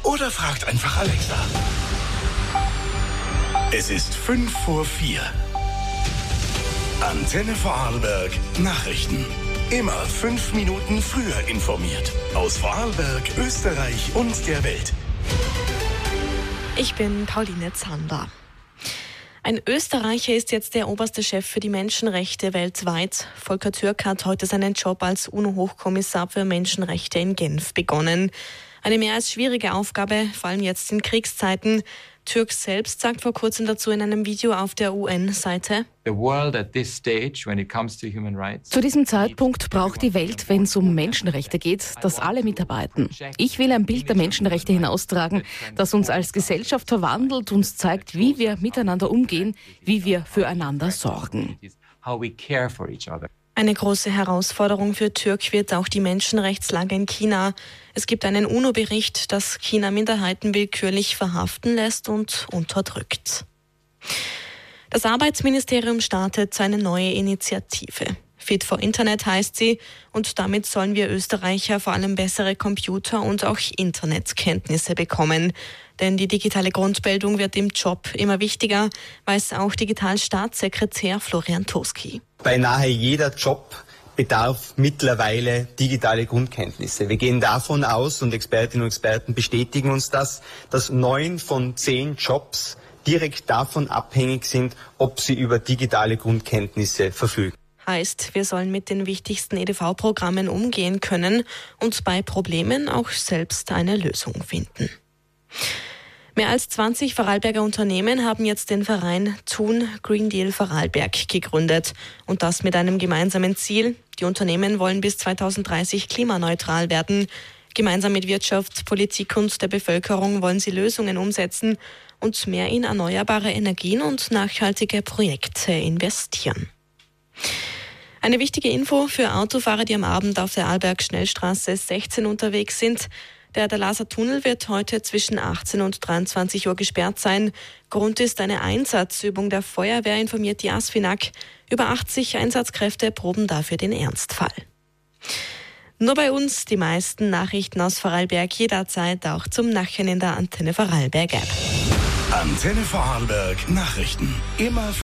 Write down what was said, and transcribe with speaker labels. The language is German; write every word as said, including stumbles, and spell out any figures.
Speaker 1: oder fragt einfach Alexa. Es ist fünf vor vier. Antenne Vorarlberg Nachrichten. Immer fünf Minuten früher informiert. Aus Vorarlberg, Österreich und der Welt.
Speaker 2: Ich bin Pauline Zander. Ein Österreicher ist jetzt der oberste Chef für die Menschenrechte weltweit. Volker Türk hat heute seinen Job als UNO-Hochkommissar für Menschenrechte in Genf begonnen. Eine mehr als schwierige Aufgabe, vor allem jetzt in Kriegszeiten. Türk selbst sagt vor kurzem dazu in einem Video auf der U N-Seite:
Speaker 3: Zu diesem Zeitpunkt braucht die Welt, wenn es um Menschenrechte geht, dass alle mitarbeiten. Ich will ein Bild der Menschenrechte hinaustragen, das uns als Gesellschaft verwandelt, uns zeigt, wie wir miteinander umgehen, wie wir füreinander sorgen.
Speaker 2: Eine große Herausforderung für Türk wird auch die Menschenrechtslage in China. Es gibt einen UNO-Bericht, dass China Minderheiten willkürlich verhaften lässt und unterdrückt. Das Arbeitsministerium startet eine neue Initiative. Fit for Internet heißt sie, und damit sollen wir Österreicher vor allem bessere Computer- und auch Internetkenntnisse bekommen. Denn die digitale Grundbildung wird im Job immer wichtiger, weiß auch Digitalstaatssekretär Florian Toski.
Speaker 4: Beinahe jeder Job bedarf mittlerweile digitale Grundkenntnisse. Wir gehen davon aus, und Expertinnen und Experten bestätigen uns das, dass neun von zehn Jobs direkt davon abhängig sind, ob sie über digitale Grundkenntnisse verfügen.
Speaker 2: Heißt, wir sollen mit den wichtigsten E D V-Programmen umgehen können und bei Problemen auch selbst eine Lösung finden. Mehr als zwanzig Vorarlberger Unternehmen haben jetzt den Verein Thun Green Deal Vorarlberg gegründet. Und das mit einem gemeinsamen Ziel. Die Unternehmen wollen bis zweitausenddreißig klimaneutral werden. Gemeinsam mit Wirtschaft, Politik und der Bevölkerung wollen sie Lösungen umsetzen und mehr in erneuerbare Energien und nachhaltige Projekte investieren. Eine wichtige Info für Autofahrer, die am Abend auf der Arlberg-Schnellstraße sechzehn unterwegs sind. Der Adalasser-Tunnel wird heute zwischen achtzehn und dreiundzwanzig Uhr gesperrt sein. Grund ist eine Einsatzübung der Feuerwehr, informiert die ASFINAG. Über achtzig Einsatzkräfte proben dafür den Ernstfall. Nur bei uns die meisten Nachrichten aus Vorarlberg jederzeit auch zum Nachhören in der Antenne Vorarlberg App.
Speaker 1: Antenne Vorarlberg Nachrichten. Immer